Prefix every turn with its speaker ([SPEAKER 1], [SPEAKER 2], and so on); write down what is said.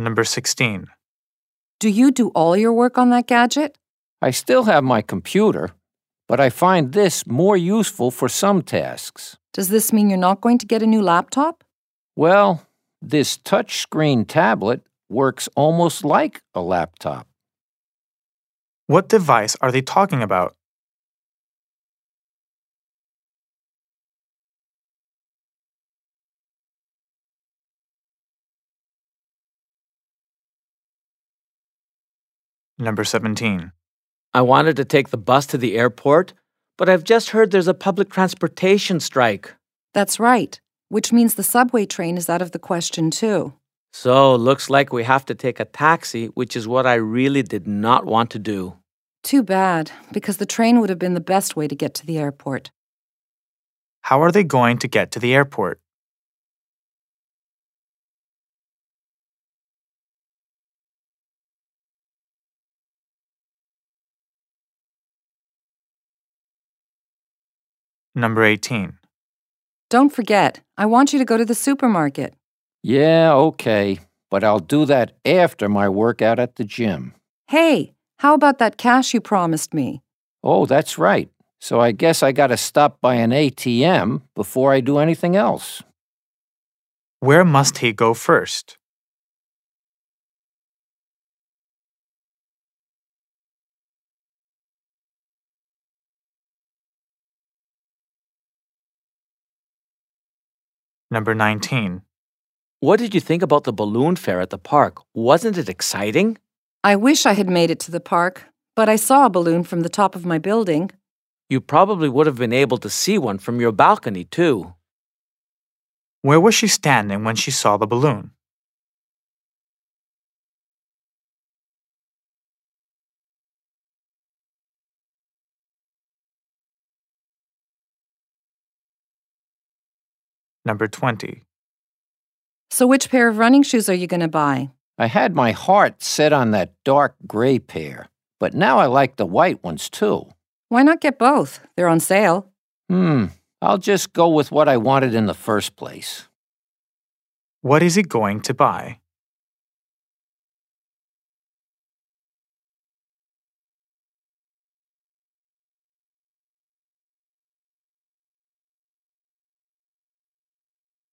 [SPEAKER 1] Number 16.
[SPEAKER 2] Do you do all your work on that gadget?
[SPEAKER 3] I still have my computer, but I find this more useful for some tasks.
[SPEAKER 2] Does this mean you're not going to get a new laptop?
[SPEAKER 3] Well, this touchscreen tablet works almost like a laptop.
[SPEAKER 1] What device are they talking about? Number 17.
[SPEAKER 4] I wanted to take the bus to the airport, but I've just heard there's a public transportation strike.
[SPEAKER 2] That's right, which means the subway train is out of the question too.
[SPEAKER 4] So, looks like we have to take a taxi, which is what I really did not want to do.
[SPEAKER 2] Too bad, because the train would have been the best way to get to the airport.
[SPEAKER 1] How are they going to get to the airport? Number 18.
[SPEAKER 2] Don't forget, I want you to go to the supermarket.
[SPEAKER 3] Yeah, okay, but I'll do that after my workout at the gym.
[SPEAKER 2] Hey, how about that cash you promised me?
[SPEAKER 3] Oh, that's right. So I guess I gotta stop by an ATM before I do anything else.
[SPEAKER 1] Where must he go first? Number 19.
[SPEAKER 4] What did you think about the balloon fair at the park? Wasn't it exciting?
[SPEAKER 2] I wish I had made it to the park, but I saw a balloon from the top of my building.
[SPEAKER 4] You probably would have been able to see one from your balcony, too.
[SPEAKER 1] Where was she standing when she saw the balloon? Number 20.
[SPEAKER 2] So which pair of running shoes are you going to buy?
[SPEAKER 3] I had my heart set on that dark gray pair, but now I like the white ones too.
[SPEAKER 2] Why not get both? They're on sale.
[SPEAKER 3] I'll just go with what I wanted in the first place.
[SPEAKER 1] What is he going to buy?